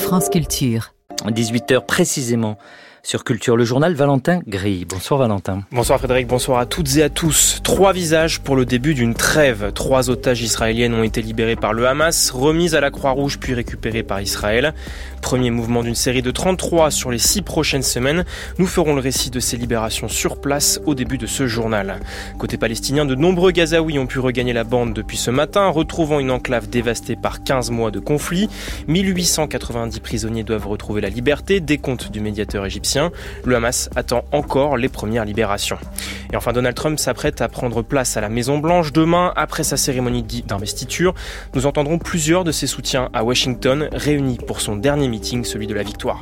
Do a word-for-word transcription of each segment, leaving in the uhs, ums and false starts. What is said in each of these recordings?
France Culture. dix-huit heures précisément. Sur Culture, le journal Valentin Grille. Bonsoir Valentin. Bonsoir Frédéric, bonsoir à toutes et à tous. Trois visages pour le début d'une trêve. Trois otages israéliennes ont été libérés par le Hamas, remises à la Croix-Rouge puis récupérés par Israël. Premier mouvement d'une série de trente-trois sur les six prochaines semaines. Nous ferons le récit de ces libérations sur place au début de ce journal. Côté palestinien, de nombreux Gazaouis ont pu regagner la bande depuis ce matin, retrouvant une enclave dévastée par quinze mois de conflit. mille huit cent quatre-vingt-dix prisonniers doivent retrouver la liberté, décompte du médiateur égyptien. Le Hamas attend encore les premières libérations. Et enfin, Donald Trump s'apprête à prendre place à la Maison-Blanche. Demain, après sa cérémonie d'investiture, nous entendrons plusieurs de ses soutiens à Washington, réunis pour son dernier meeting, celui de la victoire.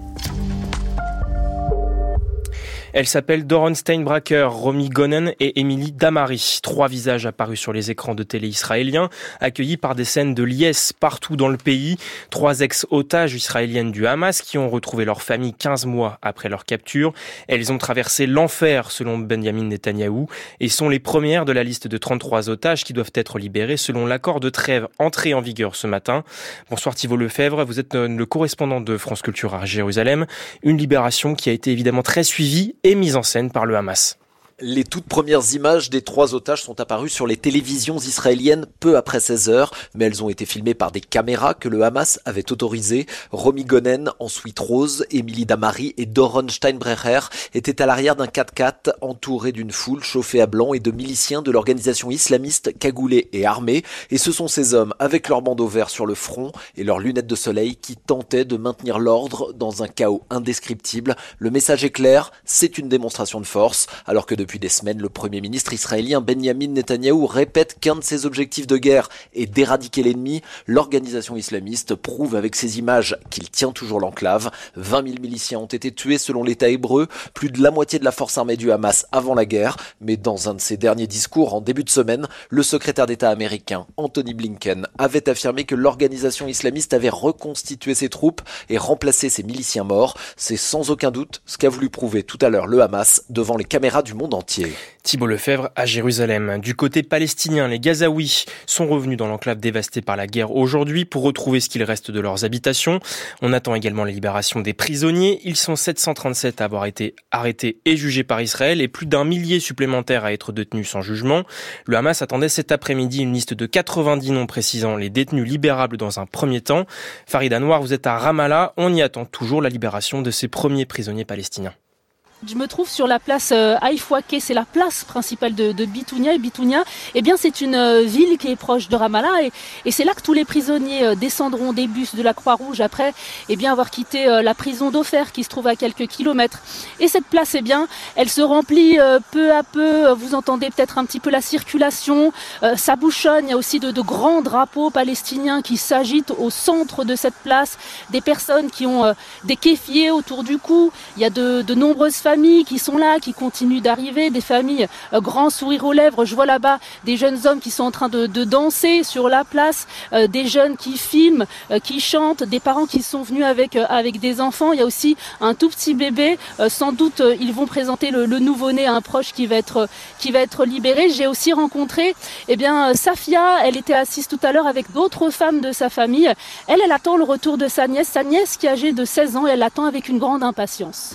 Elles s'appellent Doron Steinbrecher, Romy Gonen et Emily Damari. Trois visages apparus sur les écrans de télé israéliens, accueillis par des scènes de liesse partout dans le pays. Trois ex-otages israéliennes du Hamas qui ont retrouvé leur famille quinze mois après leur capture. Elles ont traversé l'enfer selon Benjamin Netanyahou et sont les premières de la liste de trente-trois otages qui doivent être libérés selon l'accord de trêve entré en vigueur ce matin. Bonsoir Thibault Lefebvre, vous êtes le correspondant de France Culture à Jérusalem. Une libération qui a été évidemment très suivie et mise en scène par le Hamas. Les toutes premières images des trois otages sont apparues sur les télévisions israéliennes peu après seize heures, mais elles ont été filmées par des caméras que le Hamas avait autorisées. Romy Gonen en suite rose, Emily Damari et Doron Steinbrecher étaient à l'arrière d'un quatre-quatre entourés d'une foule chauffée à blanc et de miliciens de l'organisation islamiste cagoulés et armés. Et ce sont ces hommes avec leur bandeau vert sur le front et leurs lunettes de soleil qui tentaient de maintenir l'ordre dans un chaos indescriptible. Le message est clair, c'est une démonstration de force, alors que de Depuis des semaines, le Premier ministre israélien Benjamin Netanyahou répète qu'un de ses objectifs de guerre est d'éradiquer l'ennemi. L'organisation islamiste prouve avec ces images qu'il tient toujours l'enclave. vingt mille miliciens ont été tués selon l'État hébreu, plus de la moitié de la force armée du Hamas avant la guerre. Mais dans un de ses derniers discours en début de semaine, le secrétaire d'État américain Anthony Blinken avait affirmé que l'organisation islamiste avait reconstitué ses troupes et remplacé ses miliciens morts. C'est sans aucun doute ce qu'a voulu prouver tout à l'heure le Hamas devant les caméras du monde entier. Thibault Lefebvre à Jérusalem. Du côté palestinien, les Gazaouis sont revenus dans l'enclave dévastée par la guerre aujourd'hui pour retrouver ce qu'il reste de leurs habitations. On attend également la libération des prisonniers. Ils sont sept cent trente-sept à avoir été arrêtés et jugés par Israël et plus d'un millier supplémentaires à être détenus sans jugement. Le Hamas attendait cet après-midi une liste de quatre-vingt-dix noms précisant les détenus libérables dans un premier temps. Farid Anwar, vous êtes à Ramallah. On y attend toujours la libération de ces premiers prisonniers palestiniens. Je me trouve sur la place euh, Haïfouaké, c'est la place principale de, de Bitounia. Et Bitounia, eh bien, c'est une euh, ville qui est proche de Ramallah et, et c'est là que tous les prisonniers euh, descendront des bus de la Croix-Rouge après, eh bien, avoir quitté euh, la prison d'Ofer qui se trouve à quelques kilomètres. Et cette place, eh bien, elle se remplit euh, peu à peu. Vous entendez peut-être un petit peu la circulation, euh, ça bouchonne. Il y a aussi de, de grands drapeaux palestiniens qui s'agitent au centre de cette place. Des personnes qui ont euh, des kéfiers autour du cou. Il y a de, de nombreuses familles qui sont là, qui continuent d'arriver, des familles euh, grand sourire aux lèvres. Je vois là-bas des jeunes hommes qui sont en train de, de danser sur la place, euh, des jeunes qui filment, euh, qui chantent, des parents qui sont venus avec euh, avec des enfants. Il y a aussi un tout petit bébé. Euh, sans doute, euh, ils vont présenter le, le nouveau-né à un proche qui va être euh, qui va être libéré. J'ai aussi rencontré, eh bien, euh, Safia. Elle était assise tout à l'heure avec d'autres femmes de sa famille. Elle, elle attend le retour de sa nièce, sa nièce qui est âgée de seize ans. Et elle l'attend avec une grande impatience.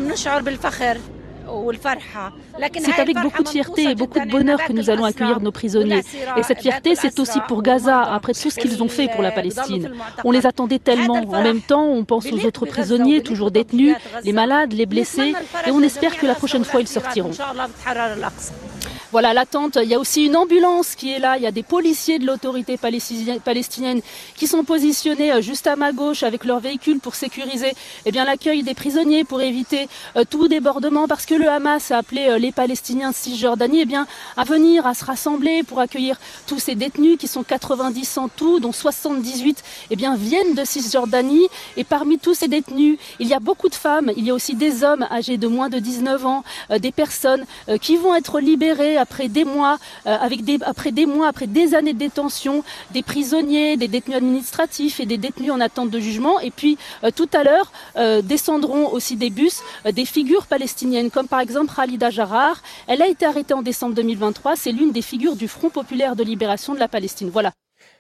C'est avec beaucoup de fierté et beaucoup de bonheur que nous allons accueillir nos prisonniers. Et cette fierté, c'est aussi pour Gaza, après tout ce qu'ils ont fait pour la Palestine. On les attendait tellement. En même temps, on pense aux autres prisonniers, toujours détenus, les malades, les blessés, et on espère que la prochaine fois, ils sortiront. Voilà l'attente. Il y a aussi une ambulance qui est là. Il y a des policiers de l'autorité palestinienne qui sont positionnés juste à ma gauche avec leur véhicule pour sécuriser eh bien, l'accueil des prisonniers, pour éviter euh, tout débordement, parce que le Hamas a appelé euh, les Palestiniens de Cisjordanie eh bien, à venir, à se rassembler pour accueillir tous ces détenus qui sont quatre-vingt-dix en tout, dont soixante-dix-huit eh bien, viennent de Cisjordanie. Et parmi tous ces détenus, il y a beaucoup de femmes, il y a aussi des hommes âgés de moins de dix-neuf ans, euh, des personnes euh, qui vont être libérées après des mois, euh, avec des, après des mois, après des années de détention, des prisonniers, des détenus administratifs et des détenus en attente de jugement. Et puis euh, tout à l'heure euh, descendront aussi des bus euh, des figures palestiniennes, comme par exemple Khalida Jarrar. Elle a été arrêtée en décembre deux mille vingt-trois. C'est l'une des figures du Front populaire de libération de la Palestine. Voilà.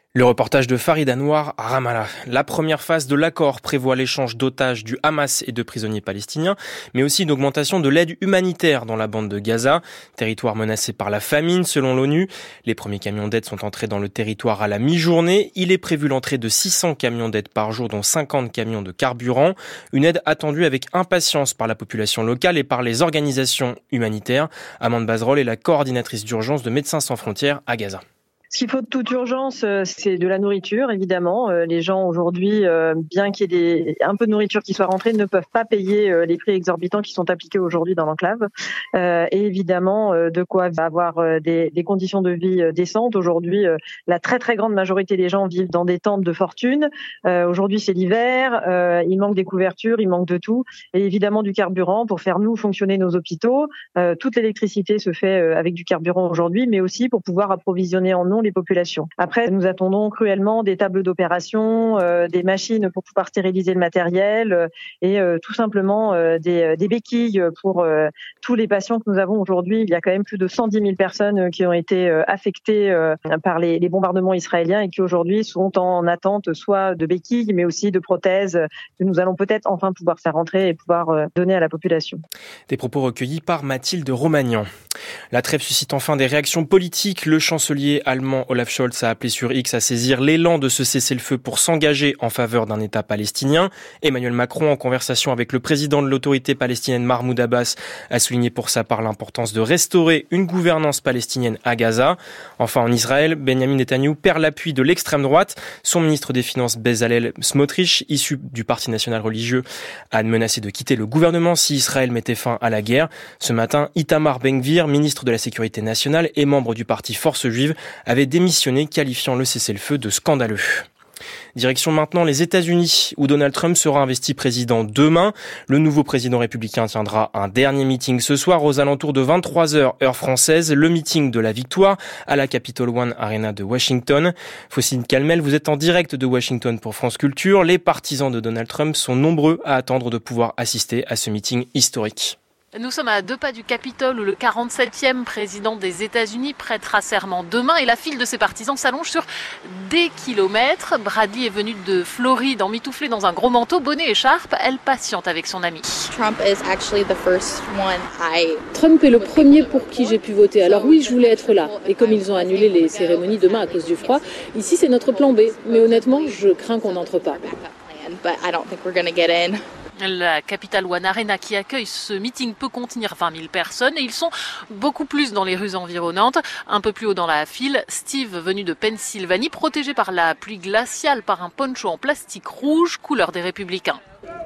Le reportage de Farid Anwar à Ramallah. La première phase de l'accord prévoit l'échange d'otages du Hamas et de prisonniers palestiniens, mais aussi une augmentation de l'aide humanitaire dans la bande de Gaza, territoire menacé par la famine selon l'ONU. Les premiers camions d'aide sont entrés dans le territoire à la mi-journée. Il est prévu l'entrée de six cents camions d'aide par jour, dont cinquante camions de carburant. Une aide attendue avec impatience par la population locale et par les organisations humanitaires. Amande Bazerol est la coordinatrice d'urgence de Médecins sans frontières à Gaza. Ce qu'il faut de toute urgence, c'est de la nourriture, évidemment. Les gens aujourd'hui, bien qu'il y ait des, un peu de nourriture qui soit rentrée, ne peuvent pas payer les prix exorbitants qui sont appliqués aujourd'hui dans l'enclave. Et évidemment, de quoi avoir des, des conditions de vie décentes. Aujourd'hui, la très très grande majorité des gens vivent dans des tentes de fortune. Aujourd'hui, c'est l'hiver, il manque des couvertures, il manque de tout. Et évidemment du carburant pour faire nous fonctionner nos hôpitaux. Toute l'électricité se fait avec du carburant aujourd'hui, mais aussi pour pouvoir approvisionner en eau les populations. Après, nous attendons cruellement des tables d'opération, euh, des machines pour pouvoir stériliser le matériel euh, et euh, tout simplement euh, des, des béquilles pour euh, tous les patients que nous avons aujourd'hui. Il y a quand même plus de cent dix mille personnes qui ont été euh, affectées euh, par les, les bombardements israéliens et qui aujourd'hui sont en attente soit de béquilles, mais aussi de prothèses que nous allons peut-être enfin pouvoir faire rentrer et pouvoir euh, donner à la population. Des propos recueillis par Mathilde Romagnan. La trêve suscite enfin des réactions politiques. Le chancelier allemand Olaf Scholz a appelé sur X à saisir l'élan de ce cessez-le-feu pour s'engager en faveur d'un État palestinien. Emmanuel Macron, en conversation avec le président de l'autorité palestinienne Mahmoud Abbas, a souligné pour sa part l'importance de restaurer une gouvernance palestinienne à Gaza. Enfin, en Israël, Benjamin Netanyahou perd l'appui de l'extrême droite. Son ministre des Finances, Bezalel Smotrich, issu du Parti national religieux, a menacé de quitter le gouvernement si Israël mettait fin à la guerre. Ce matin, Itamar Ben-Gvir, ministre de la Sécurité nationale et membre du parti Force juive, avait démissionné, qualifiant le cessez-le-feu de scandaleux. Direction maintenant les États-Unis, où Donald Trump sera investi président demain. Le nouveau président républicain tiendra un dernier meeting ce soir aux alentours de vingt-trois heures, heure française, le meeting de la victoire à la Capitol One Arena de Washington. Faucine Calmel, vous êtes en direct de Washington pour France Culture. Les partisans de Donald Trump sont nombreux à attendre de pouvoir assister à ce meeting historique. Nous sommes à deux pas du Capitole où le quarante-septième président des États-Unis prêtera serment demain et la file de ses partisans s'allonge sur des kilomètres. Bradley est venue de Floride emmitouflée dans un gros manteau, bonnet et écharpe. Elle patiente avec son ami. Trump is actually the first one I... Trump est le premier pour qui j'ai pu voter. Alors oui, je voulais être là. Et comme ils ont annulé les cérémonies demain à cause du froid, ici c'est notre plan B. Mais honnêtement, je crains qu'on n'entre pas. But I don't think we're gonna get in. La Capitol One Arena qui accueille ce meeting peut contenir vingt mille personnes et ils sont beaucoup plus dans les rues environnantes. Un peu plus haut dans la file, Steve, venu de Pennsylvanie, protégé par la pluie glaciale par un poncho en plastique rouge, couleur des Républicains.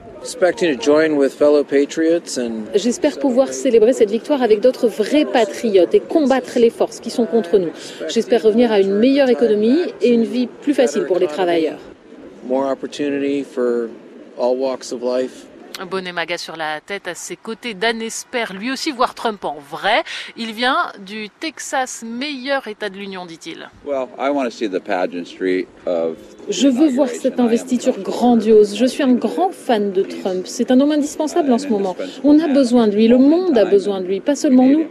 J'espère pouvoir célébrer cette victoire avec d'autres vrais patriotes et combattre les forces qui sont contre nous. J'espère revenir à une meilleure économie et une vie plus facile pour les travailleurs. All walks of life. Un bonnet maga sur la tête à ses côtés. Dan espère lui aussi voir Trump en vrai. Il vient du Texas, meilleur État de l'Union, dit-il. Je veux voir cette investiture grandiose. Je suis un grand fan de Trump. C'est un homme indispensable en ce moment. On a besoin de lui. Le monde a besoin de lui, pas seulement nous.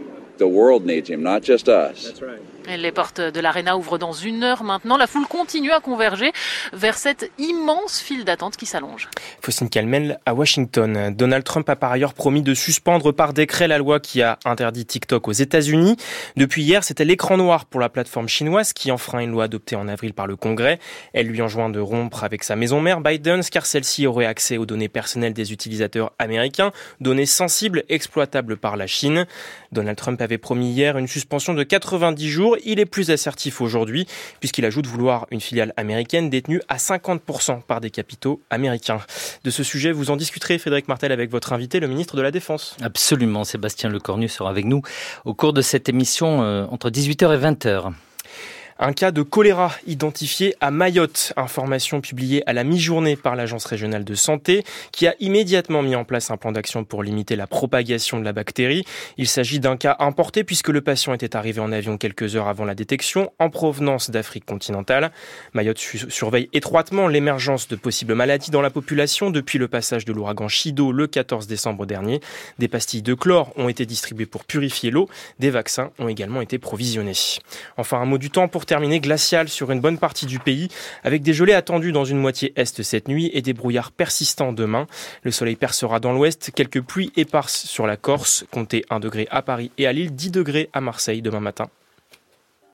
Les portes de l'Arena ouvrent dans une heure maintenant. La foule continue à converger vers cette immense file d'attente qui s'allonge. Faucine Calmel à Washington. Donald Trump a par ailleurs promis de suspendre par décret la loi qui a interdit TikTok aux États-Unis. Depuis hier, c'était l'écran noir pour la plateforme chinoise qui enfreint une loi adoptée en avril par le Congrès. Elle lui enjoint de rompre avec sa maison mère, Biden, car celle-ci aurait accès aux données personnelles des utilisateurs américains, données sensibles exploitables par la Chine. Donald Trump avait promis hier une suspension de quatre-vingt-dix jours. Il est plus assertif aujourd'hui, puisqu'il ajoute vouloir une filiale américaine détenue à cinquante pour cent par des capitaux américains. De ce sujet, vous en discuterez, Frédéric Martel, avec votre invité, le ministre de la Défense. Absolument, Sébastien Lecornu sera avec nous au cours de cette émission euh, entre dix-huit heures et vingt heures. Un cas de choléra identifié à Mayotte. Information publiée à la mi-journée par l'Agence régionale de santé qui a immédiatement mis en place un plan d'action pour limiter la propagation de la bactérie. Il s'agit d'un cas importé puisque le patient était arrivé en avion quelques heures avant la détection en provenance d'Afrique continentale. Mayotte su- surveille étroitement l'émergence de possibles maladies dans la population depuis le passage de l'ouragan Chido le quatorze décembre dernier. Des pastilles de chlore ont été distribuées pour purifier l'eau. Des vaccins ont également été provisionnés. Enfin, un mot du temps pour pour terminer, glacial sur une bonne partie du pays, avec des gelées attendues dans une moitié est cette nuit et des brouillards persistants demain. Le soleil percera dans l'ouest, quelques pluies éparses sur la Corse. Comptez un degré à Paris et à Lille, dix degrés à Marseille demain matin.